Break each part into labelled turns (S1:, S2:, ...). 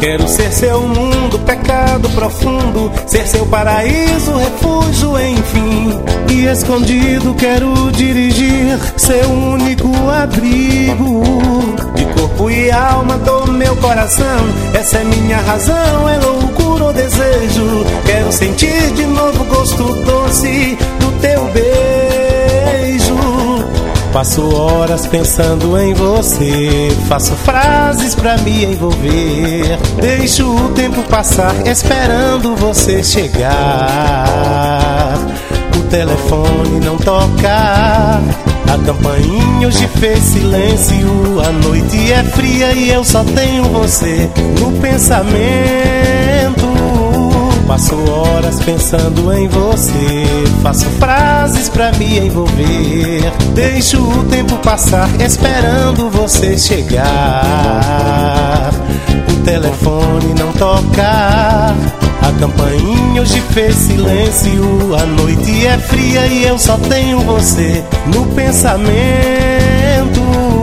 S1: Quero ser seu mundo, pecado profundo, ser seu paraíso, refúgio, enfim. E escondido quero dirigir seu único abrigo. De corpo e alma do meu coração, essa é minha razão, é loucura ou desejo. Quero sentir de novo o gosto doce do teu beijo. Passo horas pensando em você, faço frases pra me envolver. Deixo o tempo passar esperando você chegar. O telefone não toca, a campainha hoje fez silêncio. A noite é fria e eu só tenho você no pensamento. Passo horas pensando em você, faço frases pra me envolver. Deixo o tempo passar esperando você chegar. O telefone não toca, a campainha hoje fez silêncio. A noite é fria e eu só tenho você no pensamento.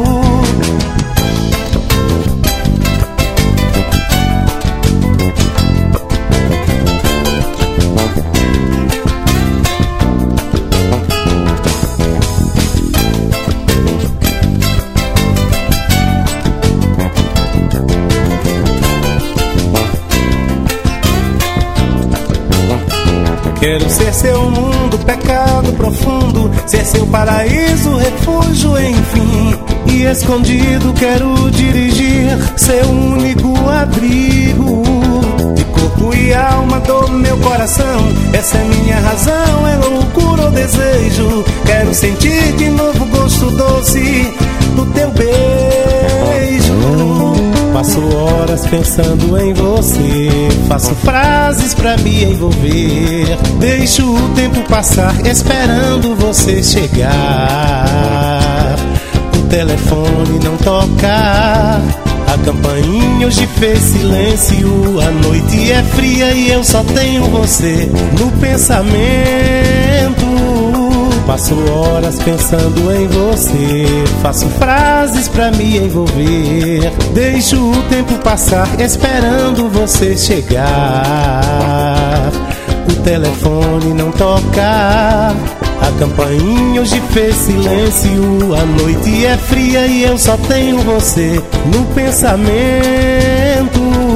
S1: Quero ser seu mundo, pecado profundo, ser seu paraíso, refúgio, enfim. E escondido quero dirigir seu único abrigo. De corpo e alma do meu coração, essa é minha razão, é loucura ou desejo. Quero sentir de novo o gosto doce do teu beijo. Passo horas pensando em você, faço frases pra me envolver. Deixo o tempo passar esperando você chegar. O telefone não toca, a campainha hoje fez silêncio. A noite é fria e eu só tenho você no pensamento. Passo horas pensando em você, faço frases pra me envolver. Deixo o tempo passar esperando você chegar. O telefone não toca, a campainha hoje fez silêncio. A noite é fria e eu só tenho você no pensamento.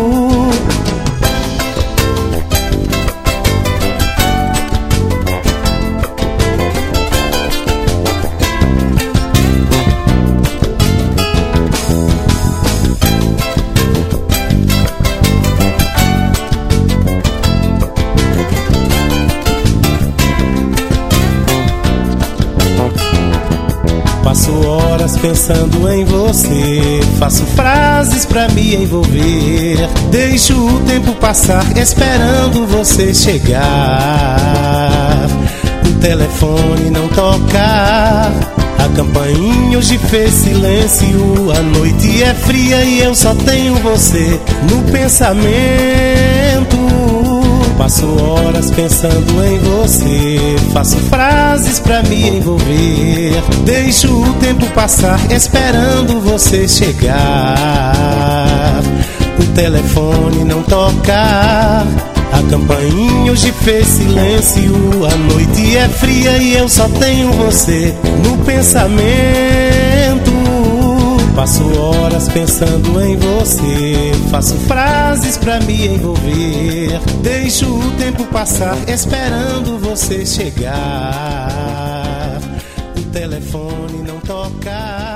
S1: Passo horas pensando em você, faço frases pra me envolver. Deixo o tempo passar esperando você chegar. O telefone não toca, a campainha hoje fez silêncio. A noite é fria e eu só tenho você no pensamento. Passo horas pensando em você, faço frases pra me envolver. Deixo o tempo passar esperando você chegar. O telefone não toca, a campainha hoje fez silêncio. A noite é fria e eu só tenho você no pensamento. Passo horas pensando em você, faço frases pra me envolver. Deixo o tempo passar esperando você chegar. O telefone não toca,